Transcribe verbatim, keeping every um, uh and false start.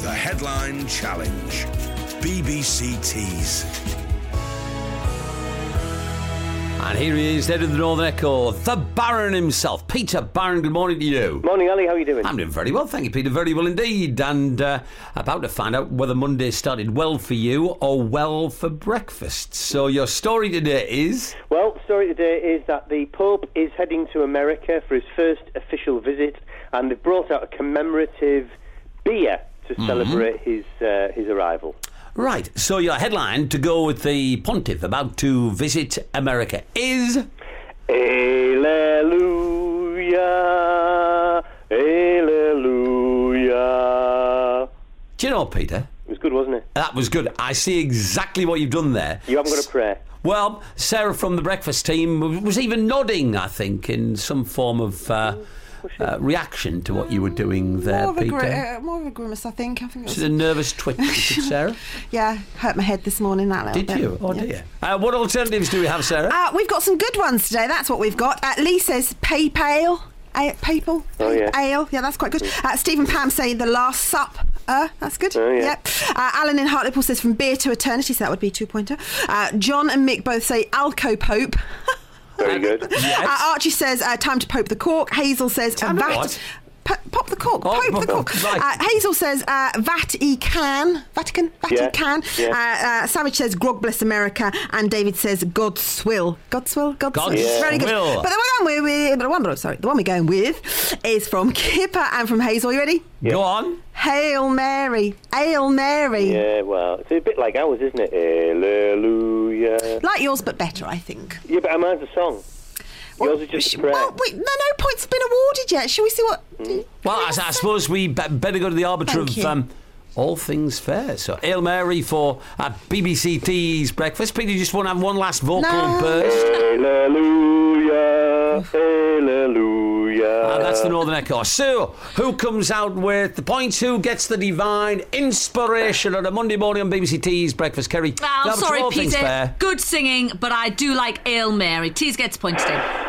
The Headline Challenge. B B C Tees. And here he is, head of the Northern Echo, the Baron himself. Peter Baron, good morning to you. Morning, Ali. How are you doing? I'm doing very well, thank you, Peter. Very well indeed. And uh, about to find out whether Monday started well for you or well for breakfast. So your story today is... Well, the story today is that the Pope is heading to America for his first official visit, and they've brought out a commemorative beer to mm-hmm. celebrate his uh, his arrival. Right, so your headline to go with the pontiff about to visit America is... Alleluia, Alleluia. Do you know, Peter? It was good, wasn't it? That was good. I see exactly what you've done there. You haven't got a prayer. Well, Sarah from the breakfast team was even nodding, I think, in some form of... Uh, Uh, reaction to what you were doing there, more of Peter. A gri- uh, more of a grimace, I think. I think it was a nervous twitch, Sarah. Yeah, hurt my head this morning. That little Did bit. you? Oh yeah. dear. Uh, what alternatives do we have, Sarah? Uh, we've got some good ones today. That's what we've got. Uh, Lee says PayPal. A- Papal. Oh, yeah. Ale. Yeah, that's quite good. Uh, Steve and Pam say the Last Sup. Uh, that's good. Oh, yeah. Yep. Uh, Alan in Hartlepool says from beer to eternity, so that would be two pointer. Uh, John and Mick both say Alco Pope. Very good. Yes. Uh, Archie says uh, time to pope the cork. Hazel says uh, Time to vat. what? P- pop the cork. Oh, pope pop- the cork. right. Uh, Hazel says uh, Vatican. Vatican. Vatican. Yeah. Uh, uh, Savage says Grog bless America, and David says God's swill. God's swill. God's God's swill. yeah. Very good. will. But the one we're with, the one, sorry, the one we're going with is from Kipper and from Hazel. You ready? Yeah. Go on. Hail Mary. Hail Mary. Yeah, well, it's a bit like ours, isn't it? Alleluia. Like yours, but better, I think. Yeah, but mine's a song. Yours is just a prayer. Well, wait, no, no points have been awarded yet. Shall we see what... Mm. Well, I, I suppose we be- better go to the arbiter Thank of you. um, all things fair. So, Hail Mary for uh, B B C Tees breakfast. Peter, you just want to have one last vocal No. burst? Alleluia, Alleluia. Uh, that's the Northern Echo. So, who comes out with the points? Who gets the divine inspiration on a Monday morning on B B C Tees breakfast? Kerry, Oh, you have sorry, all things Peter. fair. Good singing, but I do like Ale Mary. Tees gets points in.